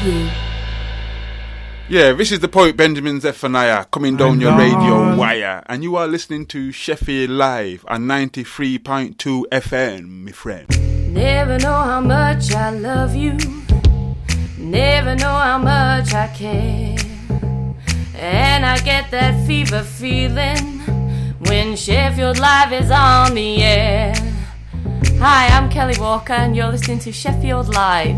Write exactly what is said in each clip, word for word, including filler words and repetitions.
you. Yeah, this is the poet Benjamin Zephaniah coming down your radio wire, and you are listening to Sheffield Live on ninety-three point two F M, my friend. Never know how much I love you, never know how much I care, and I get that fever feeling when Sheffield Live is on the air. Hi, I'm Kelly Walker and you're listening to Sheffield Live.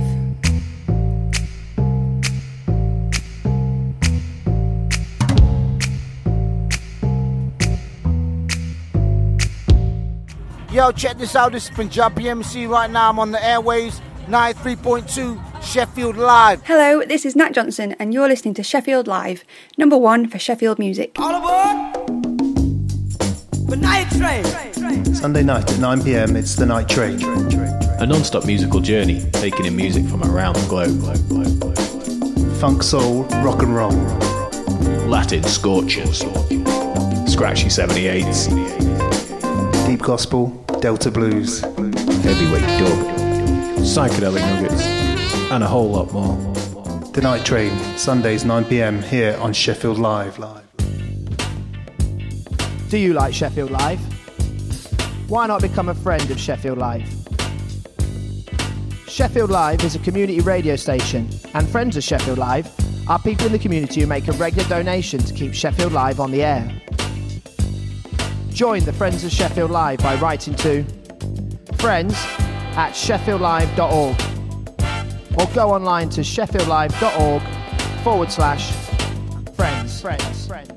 Yo, check this out. This is Punjabi M C right now. I'm on the airwaves, ninety-three point two Sheffield Live. Hello, this is Nat Johnson and you're listening to Sheffield Live, number one for Sheffield music. All aboard! The Night Train! Sunday night at nine p.m, it's The Night Train. A non-stop musical journey, taking in music from around the globe. globe, globe, globe. Funk, soul, rock and roll. Latin scorchers. Scratchy seventy-eights. Deep gospel, Delta blues. Heavyweight dub. Psychedelic nuggets. And a whole lot more. The Night Train, Sundays nine p.m, here on Sheffield Live. Do you like Sheffield Live? Why not become a friend of Sheffield Live? Sheffield Live is a community radio station, and friends of Sheffield Live are people in the community who make a regular donation to keep Sheffield Live on the air. Join the Friends of Sheffield Live by writing to friends at sheffield live dot org or go online to sheffield live dot org forward slash friends. Friends. Friends.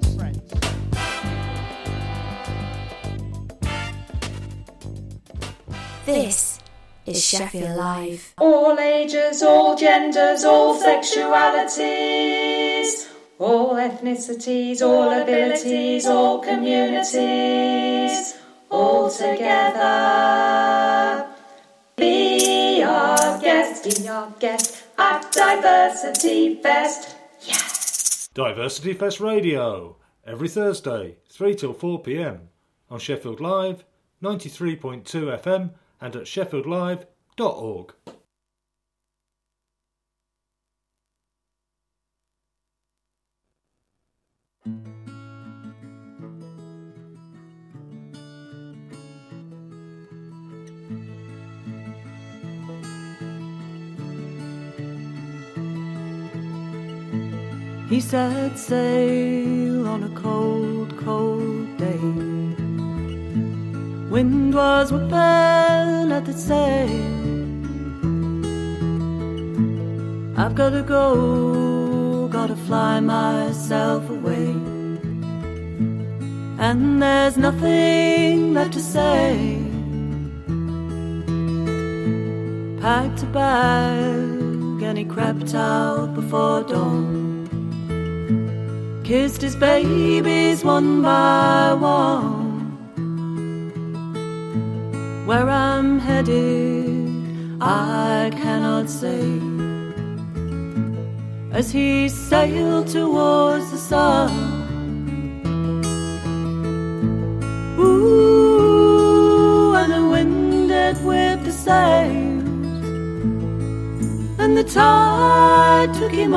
This is Sheffield Live. All ages, all genders, all sexualities, all ethnicities, all abilities, all communities, all together. Be our guest, be our guest at Diversity Fest. Yes! Diversity Fest Radio, every Thursday, three till four p.m. on Sheffield Live, ninety-three point two F M and at sheffield live dot org. He set sail on a cold, cold day. Wind was whipping at the sail. I've gotta go, gotta fly myself away. And there's nothing left to say. Packed a bag and he crept out before dawn. Kissed his babies one by one. Where I'm headed, I cannot say. As he sailed towards the sun. Ooh, and the wind had whipped the sails, and the tide took him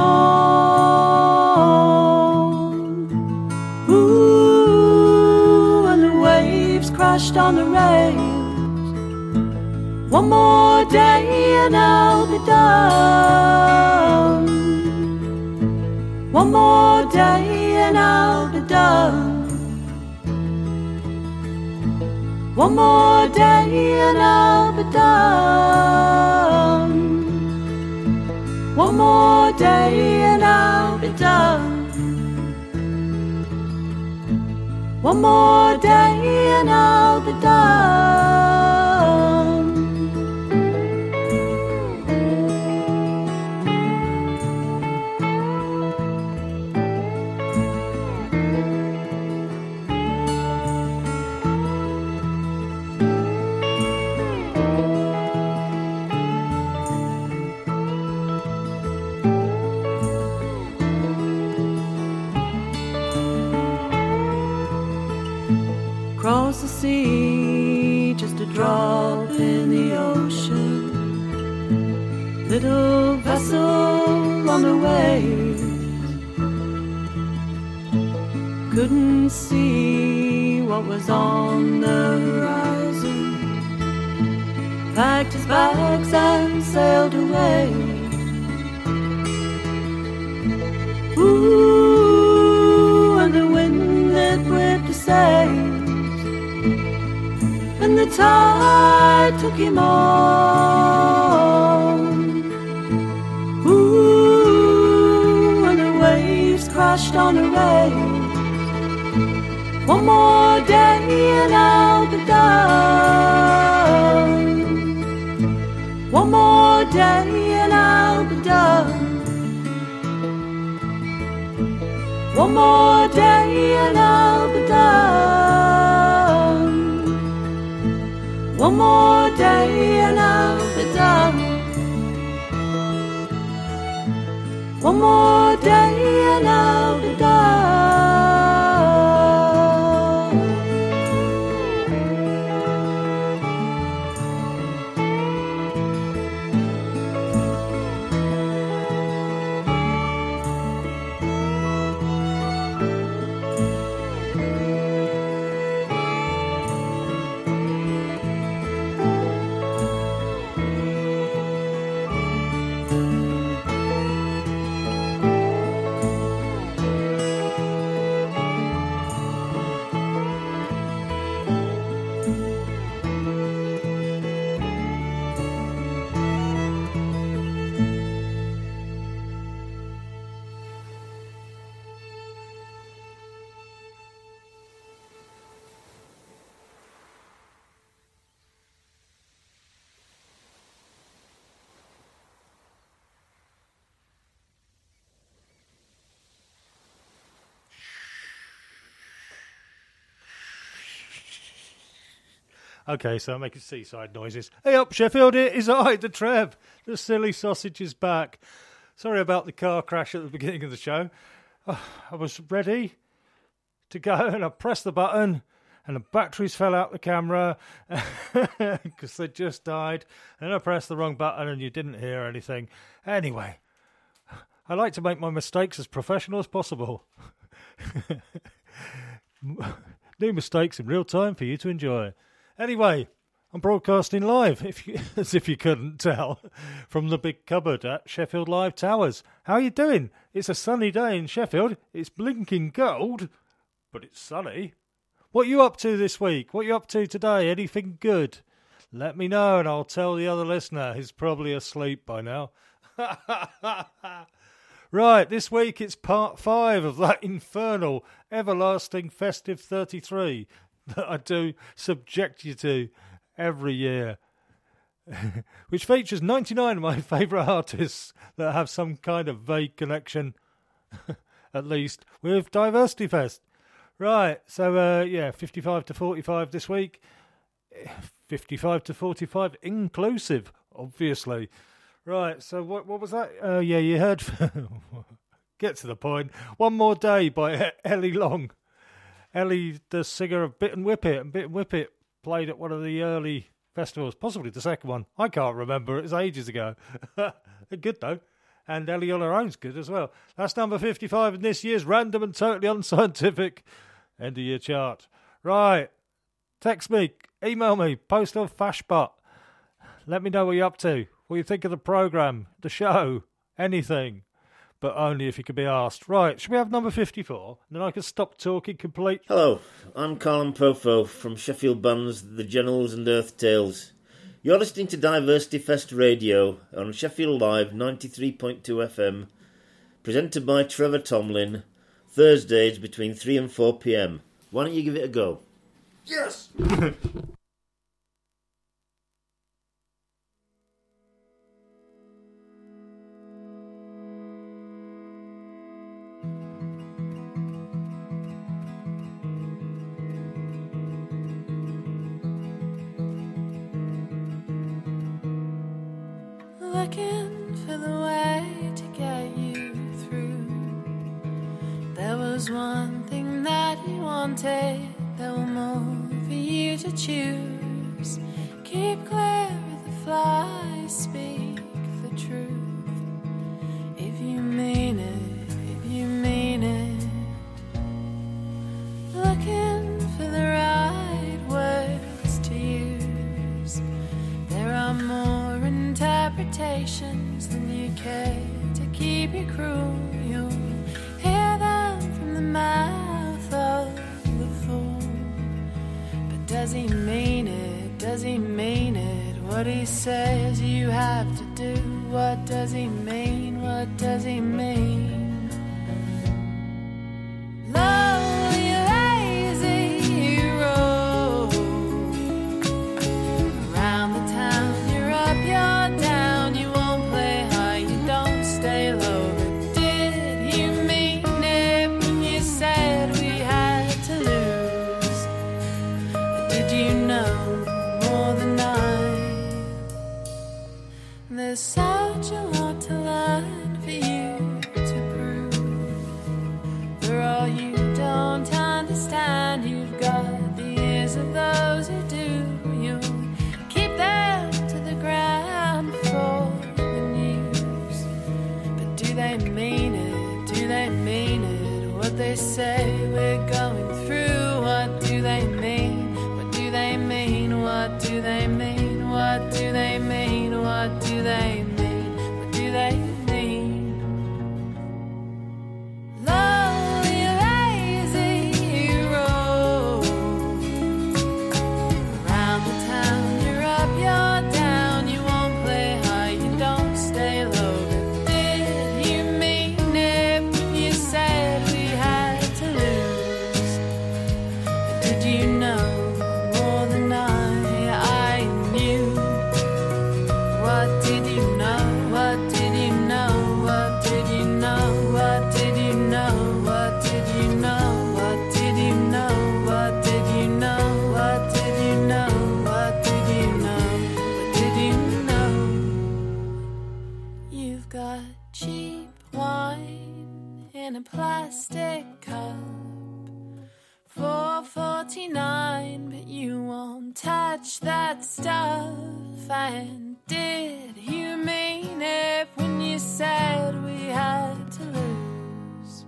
on. Ooh, and the waves crashed on the rails. One more day and I'll be done. One more day and I'll be done. One more day and I'll be done. One more day and I'll be done. One more day and I'll be done. Across the sea, just a drop in the ocean. Little vessel on the waves. Couldn't see what was on the horizon. Packed his bags and sailed away. Ooh, and the wind that whipped the sails, and the tide took him on. Ooh, and the waves crashed on the rails. One more day and I'll be done. One more day and I'll be done. One more day and I'll be done. One more day and I'll be done. One more day and I'll be done. Okay, so I'm making seaside noises. Hey up, Sheffield, it is I, the Trev. The silly sausage is back. Sorry about the car crash at the beginning of the show. Oh, I was ready to go and I pressed the button and the batteries fell out the camera because they just died. And I pressed the wrong button and you didn't hear anything. Anyway, I like to make my mistakes as professional as possible. New mistakes in real time for you to enjoy. Anyway, I'm broadcasting live, if you, as if you couldn't tell, from the big cupboard at Sheffield Live Towers. How are you doing? It's a sunny day in Sheffield. It's blinking gold, but it's sunny. What are you up to this week? What are you up to today? Anything good? Let me know and I'll tell the other listener. He's probably asleep by now. Right, this week it's part five of that infernal, everlasting festive thirty-three that I do subject you to every year, which features ninety-nine of my favourite artists that have some kind of vague connection, at least, with Diversity Fest. Right, so uh, yeah, fifty-five to forty-five this week, fifty-five to forty-five inclusive, obviously. Right, so what what was that? Uh, yeah, you heard, get to the point, One More Day by Ellie Long. Ellie, the singer of Bit and Whip It, and Bit and Whip It played at one of the early festivals, possibly the second one. I can't remember, it was ages ago. Good though, and Ellie on her own's good as well. That's number fifty-five in this year's random and totally unscientific end of year chart. Right, text me, email me, post on Fashbot. Let me know what you're up to, what you think of the programme, the show, anything. But only if you can be asked. Right, should we have number fifty-four? And then I can stop talking completely. Hello, I'm Colin Profo from Sheffield bands The Generals and Earth Tales. You're listening to Diversity Fest Radio on Sheffield Live ninety-three point two F M, presented by Trevor Tomlin, Thursdays between three and four p.m. Why don't you give it a go? Yes! Looking for the way to get you through. There was one thing that you wanted, there were more for you to choose. Keep clear of the flies, speak the truth. If you conversations than you care to keep your crew. You'll hear them from the mouth of the fool. But does he mean it? Does he mean it? What he says you have to do. What does he mean? What does he mean? Lonely, lazy road. Around the town, you're up, you're down. You won't play high, you don't stay low. But did you mean it when you said we had to lose? Or did you know more than I? There's such a lot to learn for you to prove. For all you don't understand, you've got the ears of those who do. You'll keep them to the ground for the news. But do they mean it? Do they mean it? What they say we're going through. What do they mean? What do they mean? What do they mean? What do they mean? What do they mean? What do they mean? Lonely, lazy road. Around the town, you're up, you're down. You won't play high, you don't stay low. But did you mean it when you said we had to lose? Or did you know more than I, I knew? What did you know? What did you know? What did you know? What did you know? What did you know? What did you know? What did you know? What did you know? What did you know? What did you know? You've got cheap wine in a plastic cup. four forty-nine, but you won't touch that stuff. And did you mean it when you said we had to lose?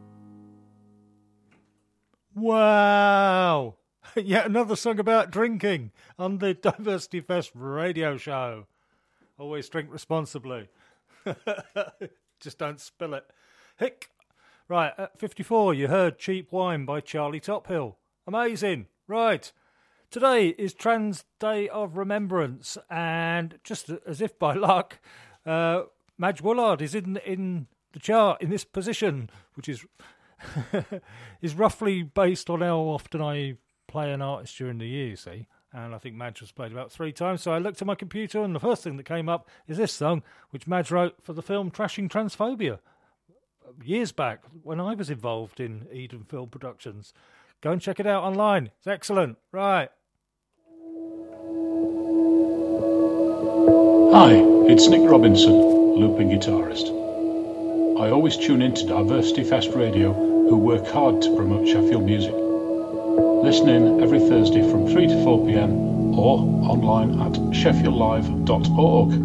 Wow! Yet another song about drinking on the Diversity Fest radio show. Always drink responsibly. Just don't spill it. Hick! Right, at fifty-four, you heard Cheap Wine by Charlie Tophill. Amazing. Right. Today is Trans Day of Remembrance, and just as if by luck, uh, Madge Woolard is in in the chart in this position, which is is roughly based on how often I play an artist during the year, you see. And I think Madge was played about three times, so I looked at my computer, and the first thing that came up is this song, which Madge wrote for the film Trashing Transphobia years back when I was involved in Eden Film Productions. Go and check it out online. It's excellent. Right. Hi, it's Nick Robinson, looping guitarist. I always tune in to Diversity Fest Radio, who work hard to promote Sheffield music. Listen in every Thursday from three to four p.m. or online at sheffield live dot org.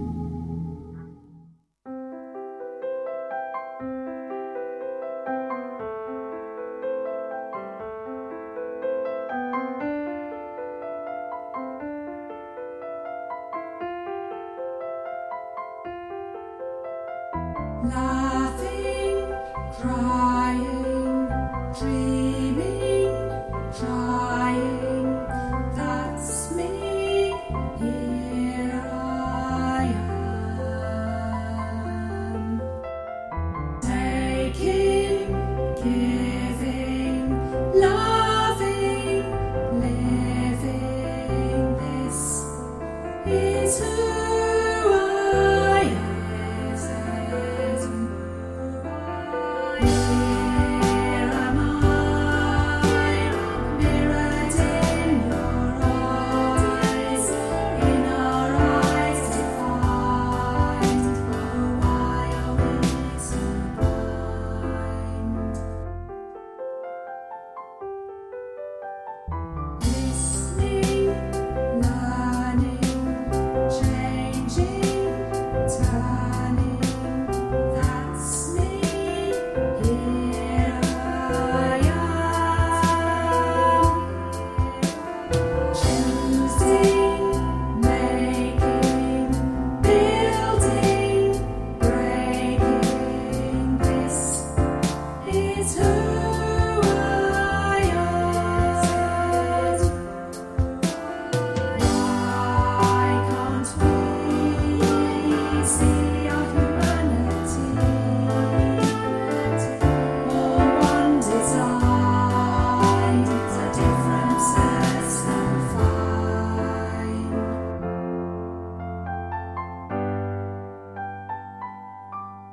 Laughing, crying, dreaming, trying, that's me, here I am. Taking, giving, loving, living, this is who I am.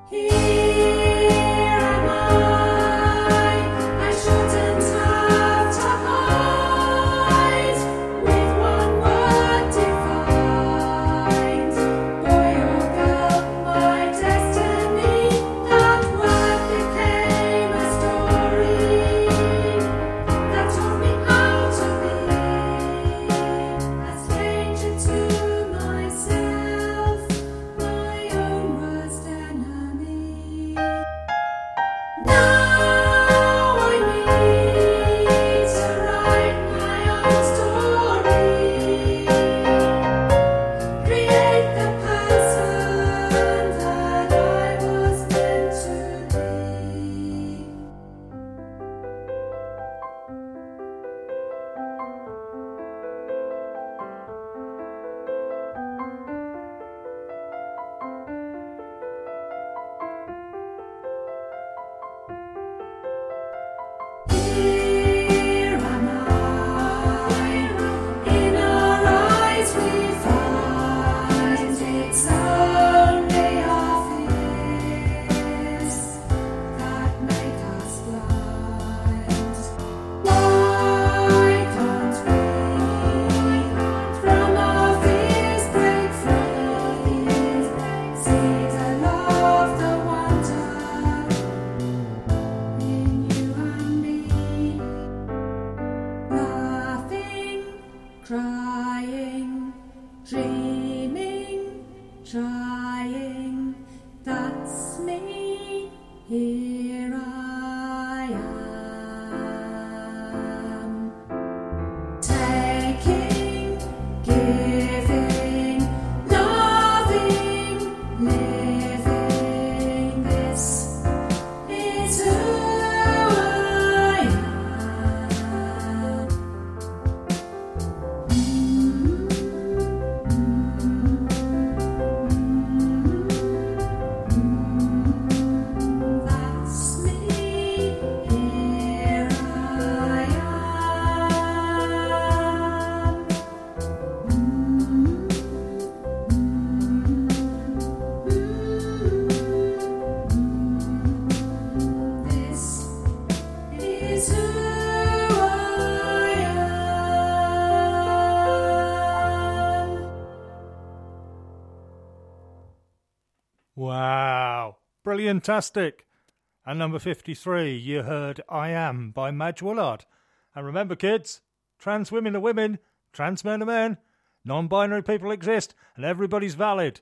Wow, brilliantastic. And number fifty-three, you heard I Am by Madge Woolard. And remember, kids, trans women are women, trans men are men, non-binary people exist, and everybody's valid.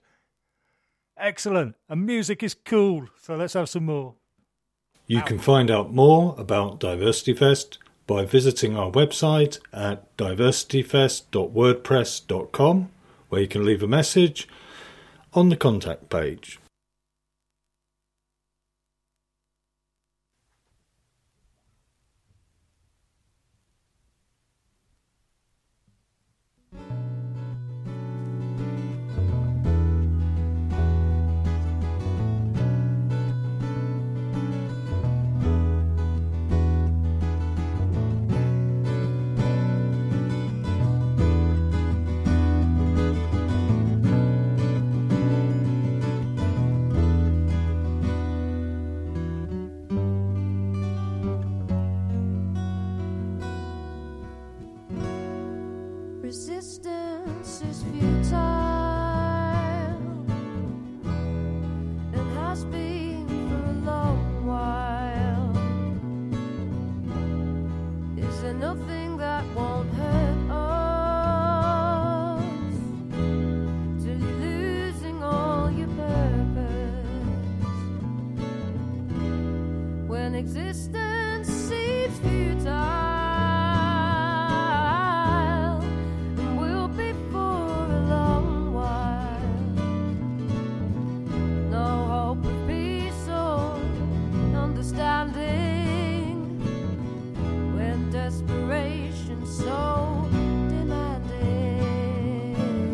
Excellent. And music is cool, so let's have some more. You can find out more about Diversity Fest by visiting our website at diversity fest dot wordpress dot com, where you can leave a message on the contact page. Resistance is futile and has been for a long while. Is there nothing that won't hurt us till you're losing all your purpose? When existence seems futile, desperation so demanding,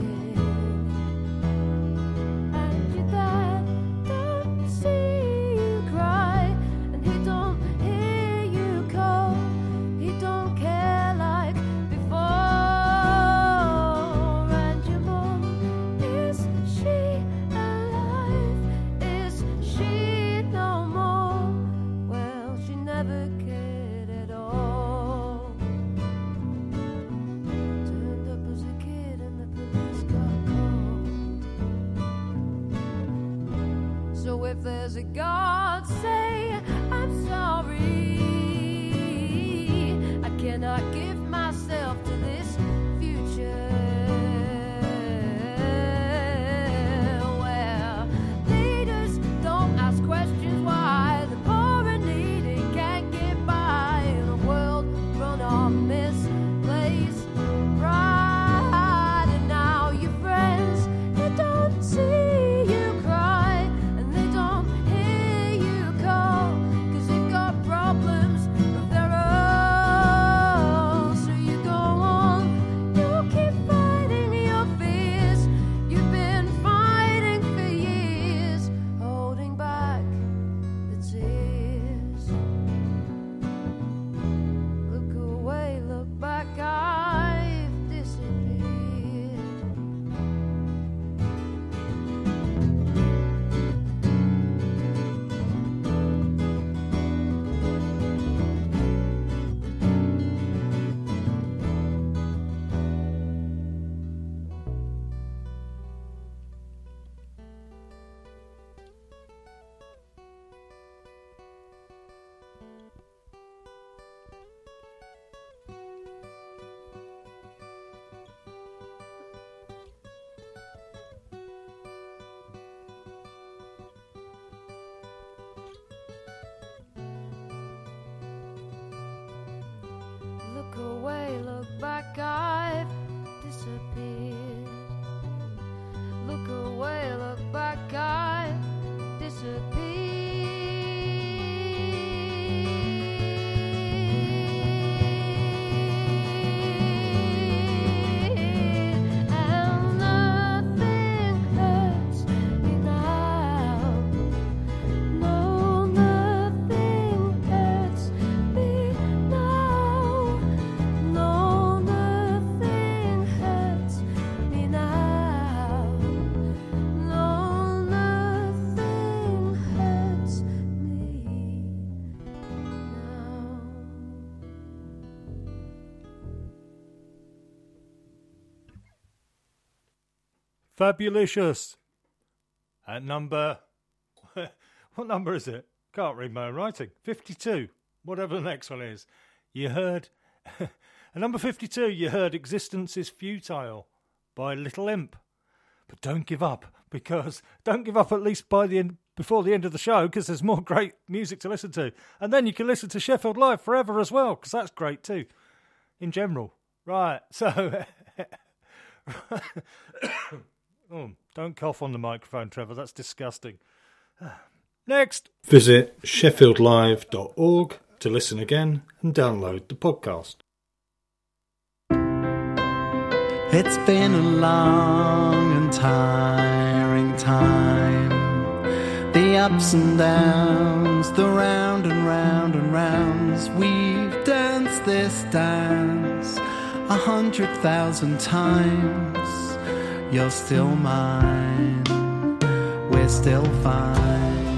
and your dad don't see you cry, and he don't hear you call. So if there's a God, say I'm sorry. I cannot give myself to this future where leaders don't ask questions why the poor and needy can't get by in a world run on misplaced pride. And now your friends, they don't see you cry and they don't hear you call, 'cause they've got problems of their own. So you go on, you keep fighting your fears. You've been fighting for years, holding back the tears. Look away, look back, I've disappeared. Look away, look back, I've disappeared. Look away, look back, I've disappeared. And nothing hurts me now. No, nothing hurts me now. No, nothing hurts me now. No, nothing hurts me now. Fabulicious. At number... what number is it? Can't read my own writing. fifty-two. Whatever the next one is. You heard... At number fifty-two, you heard Existence is Futile by Little Imp. But don't give up, because... Don't give up at least by the end, before the end of the show, because there's more great music to listen to. And then you can listen to Sheffield Live forever as well, because that's great too. In general. Right, so... Oh, don't cough on the microphone, Trevor. That's disgusting. Next. Visit sheffield live dot org to listen again and download the podcast. It's been a long and tiring time. The ups and downs, the round and round and rounds. We've danced this dance a hundred thousand times. You're still mine, we're still fine.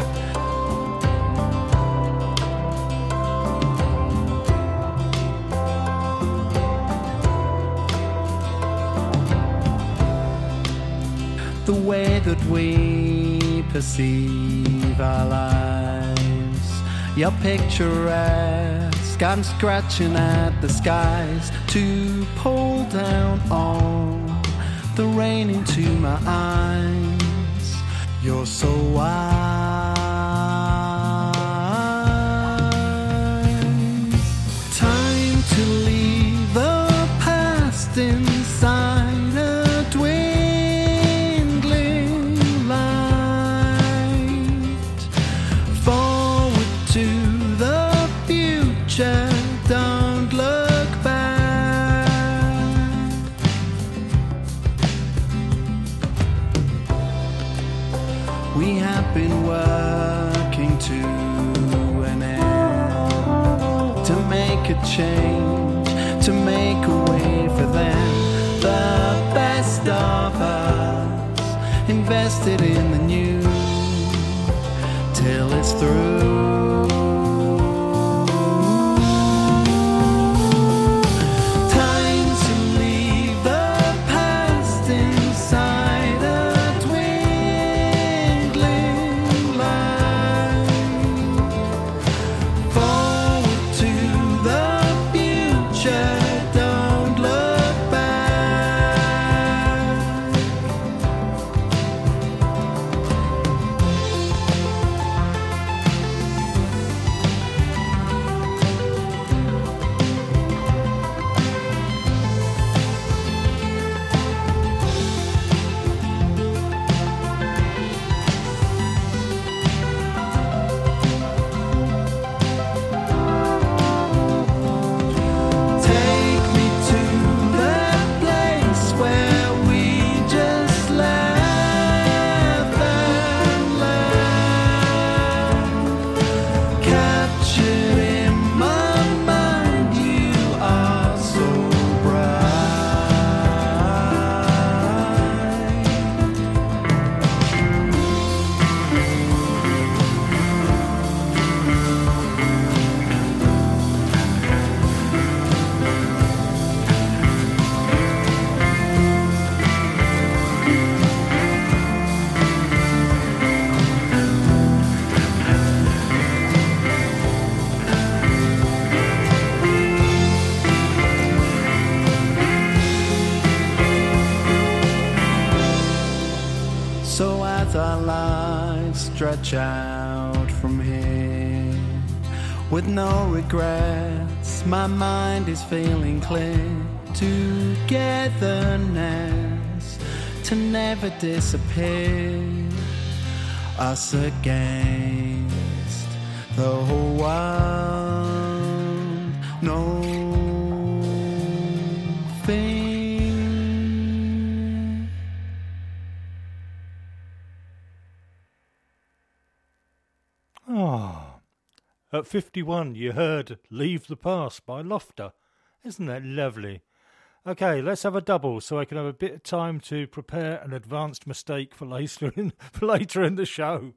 The way that we perceive our lives, you're picturesque, I'm scratching at the skies to pull down on the rain into my eyes. You're so wise. Time to leave the past inside a dwindling light. Forward to the future, don't look back. We have been working to an end, to make a change, to make a way for them. The best of us, invested in the new, till it's through. Light life stretch out from here. With no regrets, my mind is feeling clear. Togetherness to never disappear. Us against the whole world. No fear. Ah, at fifty-one you heard Leave the Past by Lofter. Isn't that lovely? Okay, let's have a double so I can have a bit of time to prepare an advanced mistake for later in, for later in the show.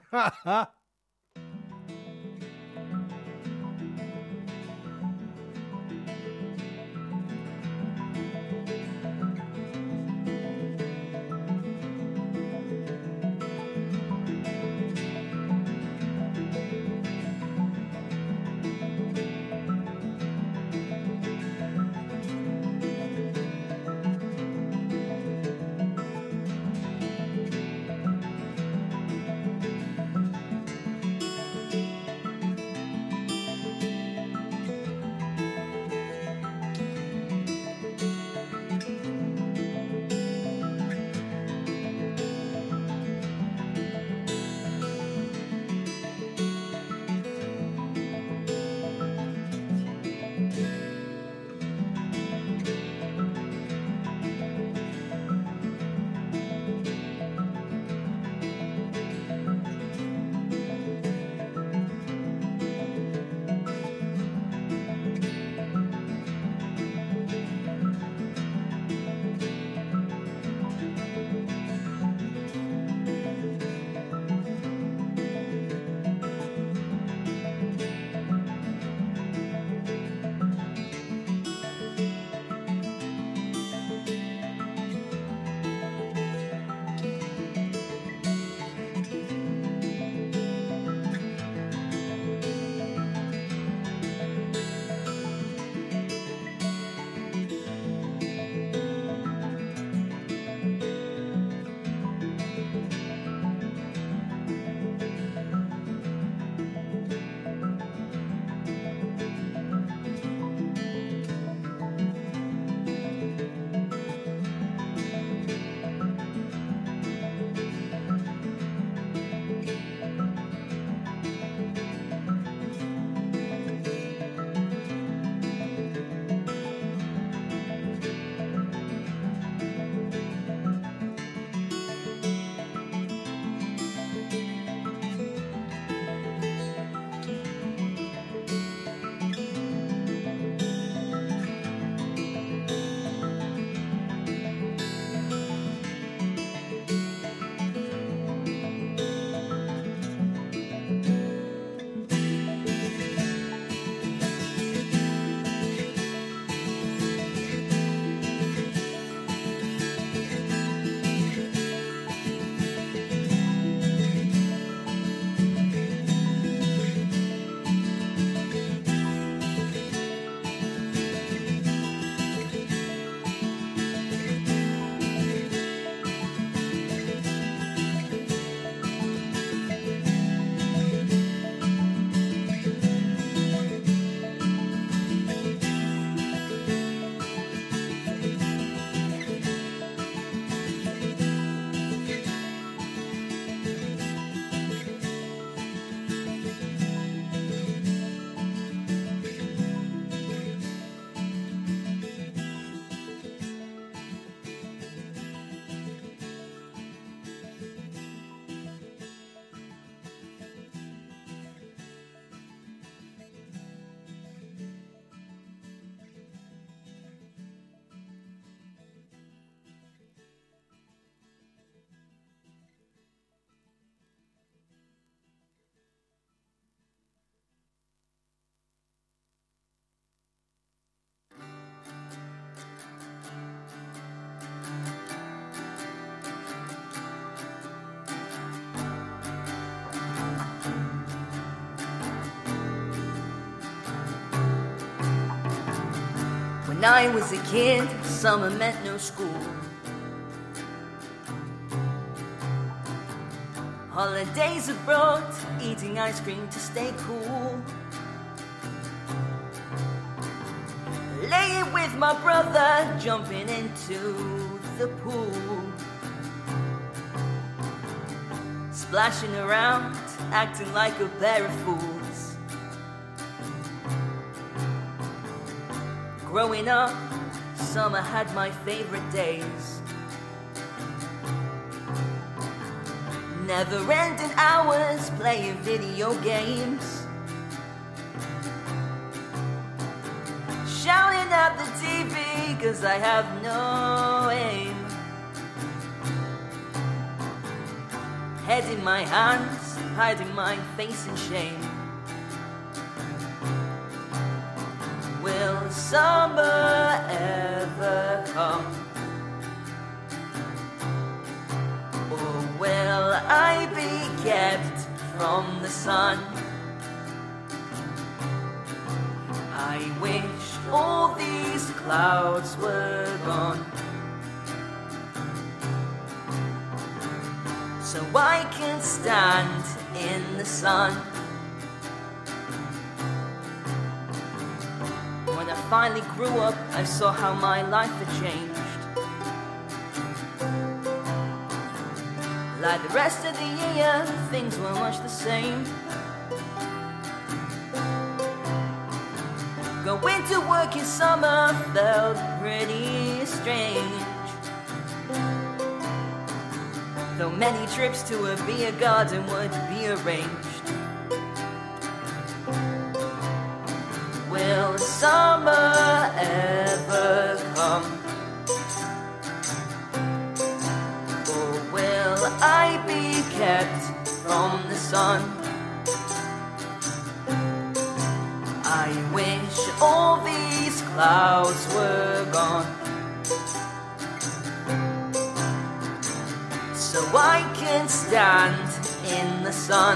When I was a kid, summer meant no school. Holidays abroad, eating ice cream to stay cool. Laying with my brother, jumping into the pool. Splashing around, acting like a pair of fools. Growing up, summer had my favorite days. Never-ending hours playing video games. Shouting at the T V cause I have no aim. Head in my hands, hiding my face in shame. Will summer ever come? Or will I be kept from the sun? I wish all these clouds were gone, so I can stand in the sun. When I finally grew up, I saw how my life had changed. Like the rest of the year, things were much the same. Going to work in summer felt pretty strange. Though many trips to a beer garden would be arranged. Will summer ever come? Or will I be kept from the sun? I wish all these clouds were gone, so I can stand in the sun.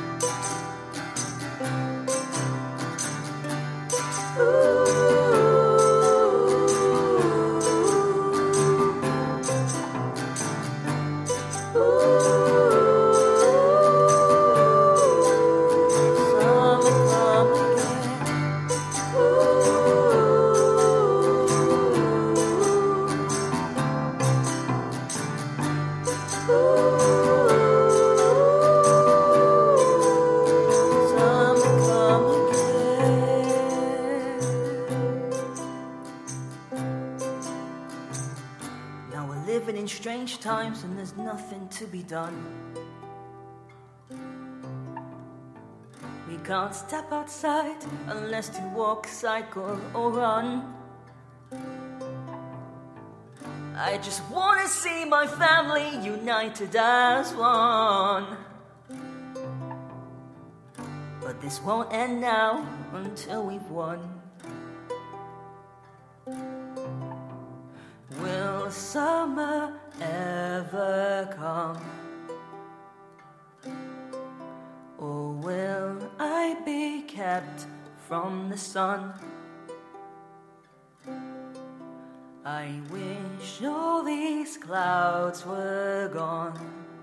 Times and there's nothing to be done. We can't step outside unless to walk, cycle or run. I just wanna see my family united as one. But this won't end now until we've won. Will summer ever come? Or will I be kept from the sun? I wish all these clouds were gone,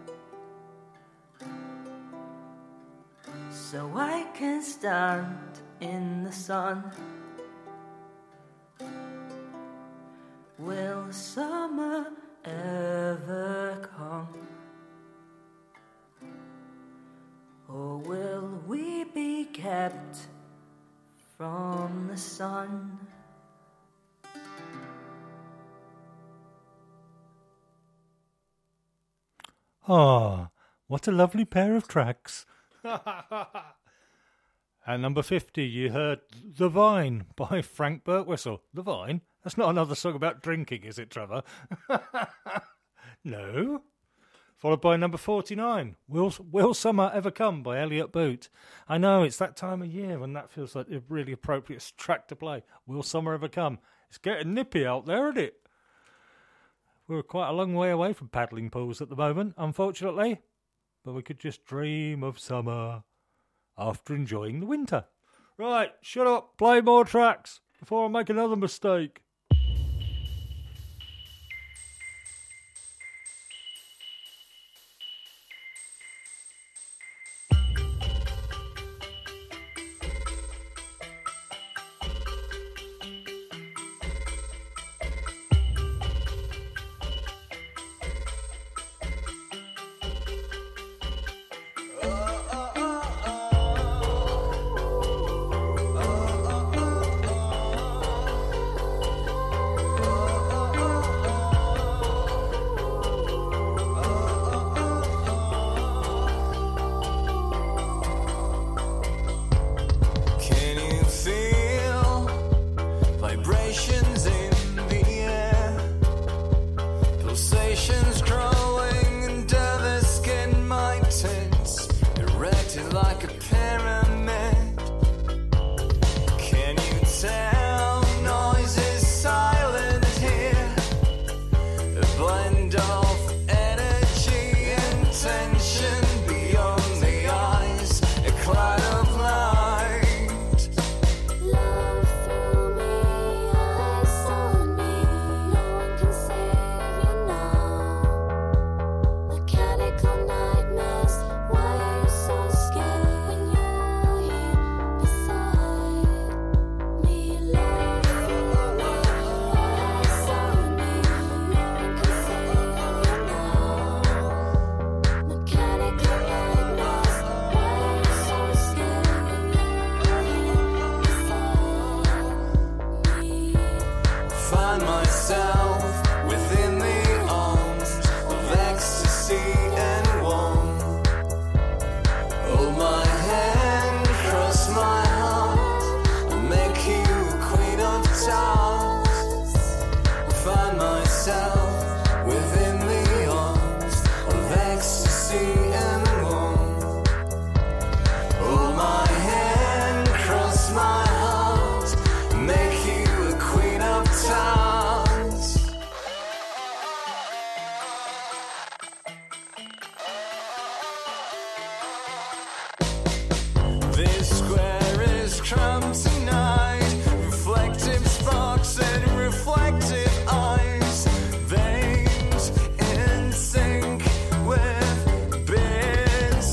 so I can stand in the sun. Will summer ever come? Or will we be kept from the sun? Ah, what a lovely pair of tracks. At number fifty, you heard The Vine by Frank Birtwistle. The Vine? That's not another song about drinking, is it, Trevor? No. Followed by number forty-nine, Will, Will Summer Ever Come by Elliot Boot. I know, it's that time of year when that feels like a really appropriate track to play. Will Summer Ever Come? It's getting nippy out there, isn't it? We're quite a long way away from paddling pools at the moment, unfortunately. But we could just dream of summer after enjoying the winter. Right, shut up, play more tracks before I make another mistake. like a pyramid. Can you tell noise is silent here? A blend of energy and tension beyond the eyes, a cloud of light. Love through me, eyes on me. No one can save you now. Mechanical nightmares. Why are you so scared when you're here beside me? Love through me, eyes on me. No one can save you now. Mechanical nightmares. Why are you so scared when you're here beside me? Find myself within the arms of ecstasy and warmth. Hold my hand, cross my heart, I'll make you a queen of stars. Find myself within the arms of ecstasy and warmth. Hold my hand, cross my heart, make you a queen of stars. This square is crumbed tonight, reflective sparks and reflective eyes, veins in sync with beards.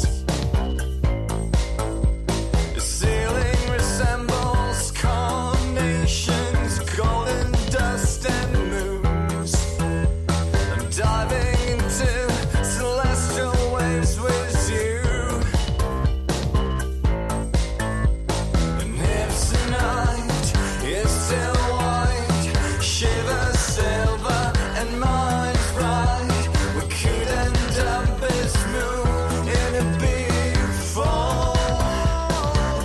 The ceiling resembles carnations, golden dust and moons. I'm diving into celestial waves with you. And if tonight is still white, shiver silver and mine's bright, we could end up as moon in a big fall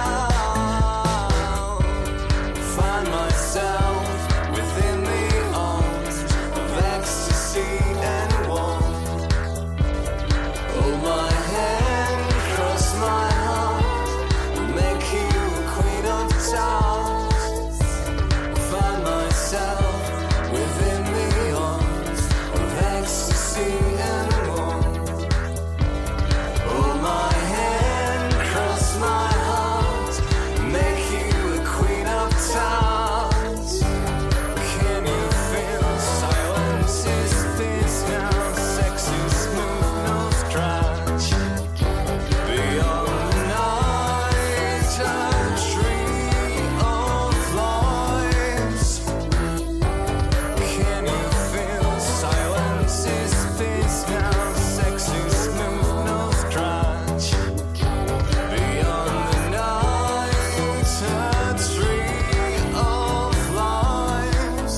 down. Find myself within the arms of ecstasy and warmth. Hold my hand, cross my heart, make you a queen of stars. Find myself within the arms of ecstasy and warmth. Hold my hand, cross my heart, make you a queen of stars. Can you feel silence is this now? Sexy smooth, no scratch. Beyond the night, a tree of lives. Can you feel silence is this now? Sexy smooth, no scratch. Beyond the night, a tree of lives.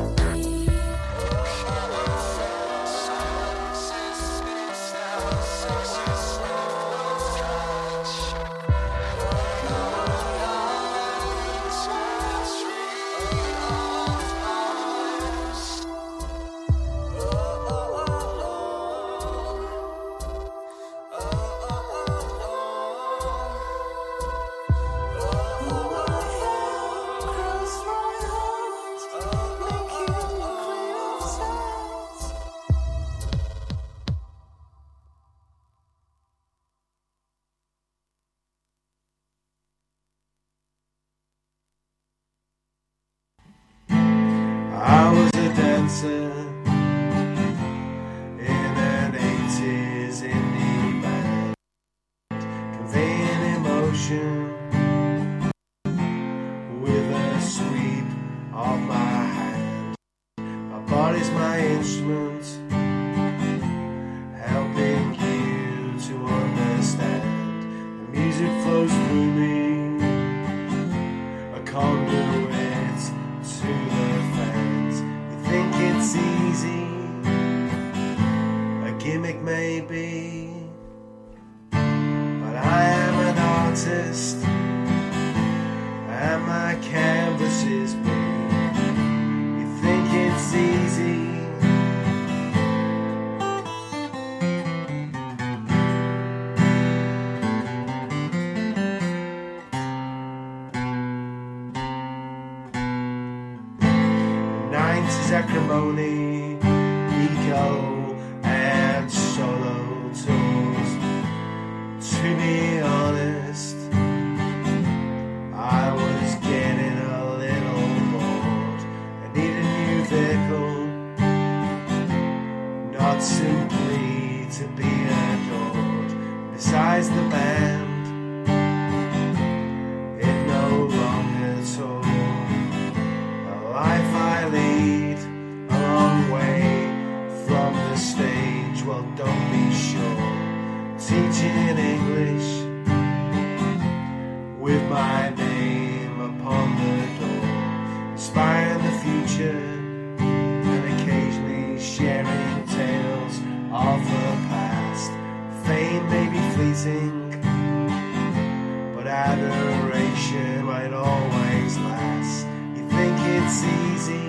I was a dancer in an eighties indie band, conveying emotion with a sweep of my hand. My body's my instrument, helping you to understand. The music flows through me, a conduit to the fans. You think it's easy, a gimmick maybe, but I am an artist, and my canvas is me. You think it's easy, acrimony, ego, and solo tools. To be honest, I was getting a little bored. I need a new vehicle, not simply to be adored. Besides the band, it no longer told a life I lead a long way from the stage. Well, don't be sure. Teaching English with my name upon the door, inspiring the future and occasionally sharing tales of the past. Fame may be fleeting, but adoration might always last. You think it's easy,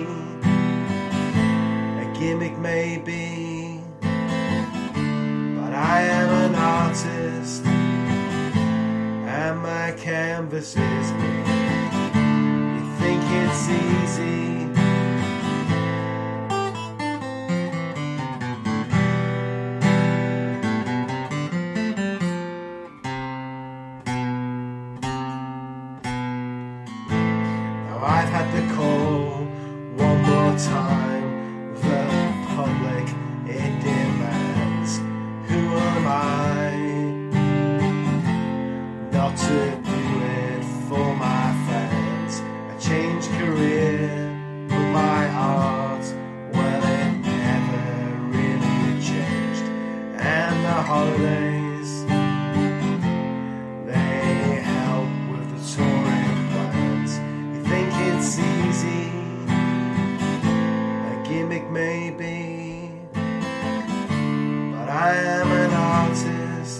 a gimmick may be, but I am an artist and my canvas is me. You think it's easy, now I've had the call one more time. The public, it demands. Who am I not to do it for my fans? I changed career with my art. Well, it never really changed. And the holidays, they help with the touring plans. You think it's easy, a gimmick maybe, but I am an artist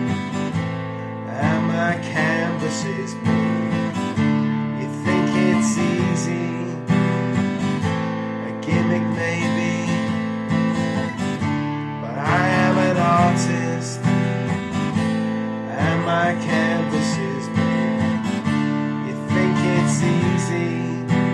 and my canvas is me. You think it's easy, a gimmick maybe, but I am an artist and my canvas is me. You think it's easy,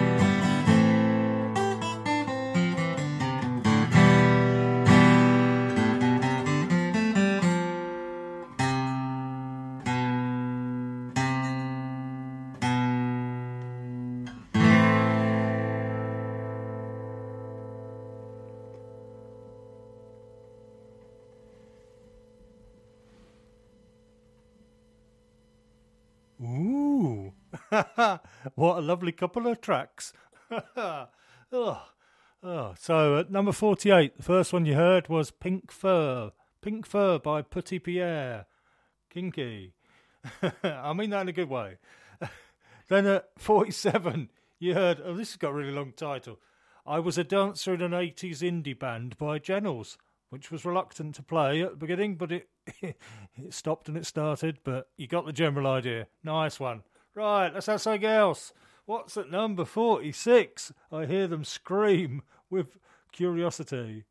Ooh, what a lovely couple of tracks. oh, oh. So at number forty-eight, the first one you heard was Pink Fur. Pink Fur by Petit Pierre. Kinky. I mean that in a good way. Then at forty-seven, you heard, oh, this has got a really long title. I Was a Dancer in an eighties Indie Band by Jennels, which was reluctant to play at the beginning, but it it stopped and it started, but you got the general idea. Nice one. Right, let's have something else. What's at number forty-six? I hear them scream with curiosity.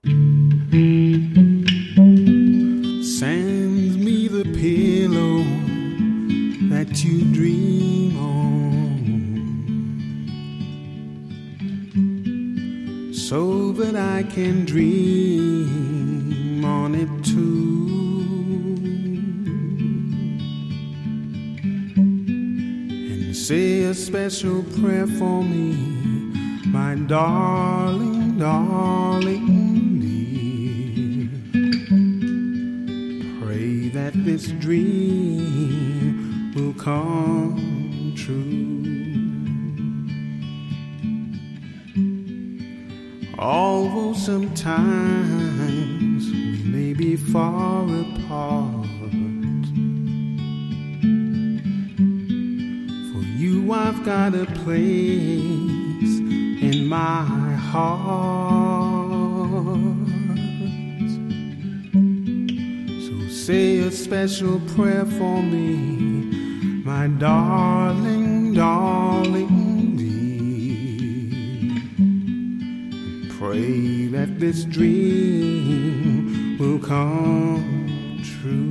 Sends me the pillow that you dream on, so that I can dream on it too. And say a special prayer for me, my darling, darling dear. Pray that this dream will come true. Although sometimes we may be far apart, for you I've got a place in my heart. So say a special prayer for me, my darling, darling dear. Pray that this dream will come true.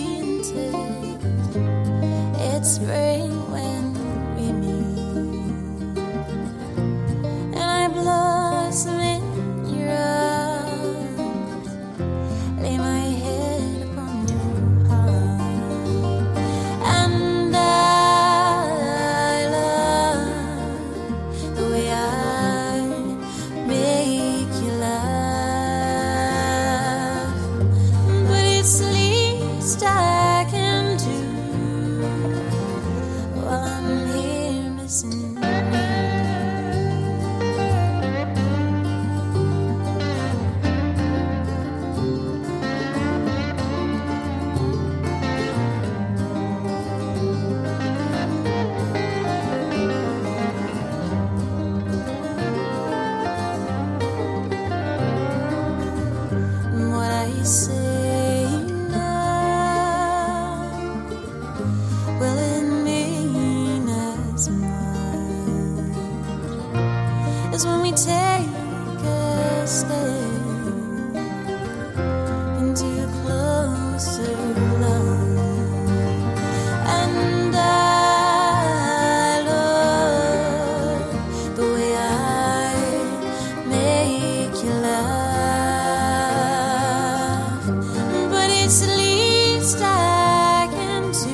it's the least I can do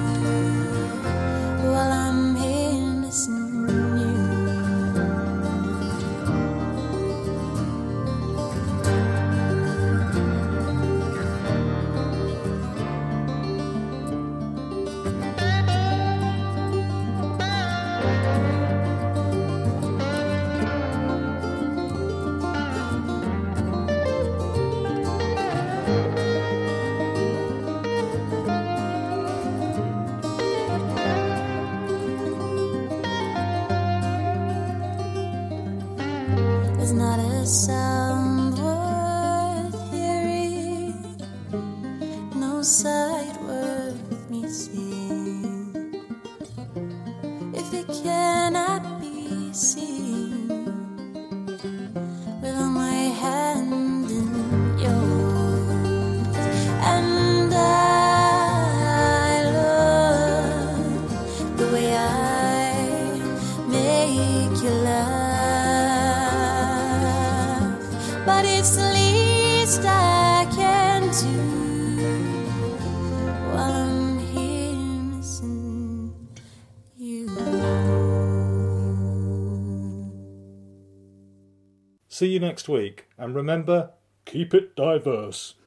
while I'm here missing you. There's not a sound worth hearing, no sight worth me seeing. If it cannot be seen, with all my hand in yours, and I love the way I make you laugh. But it's the least I can do while I'm here missing you. See you next week, and remember, keep it diverse.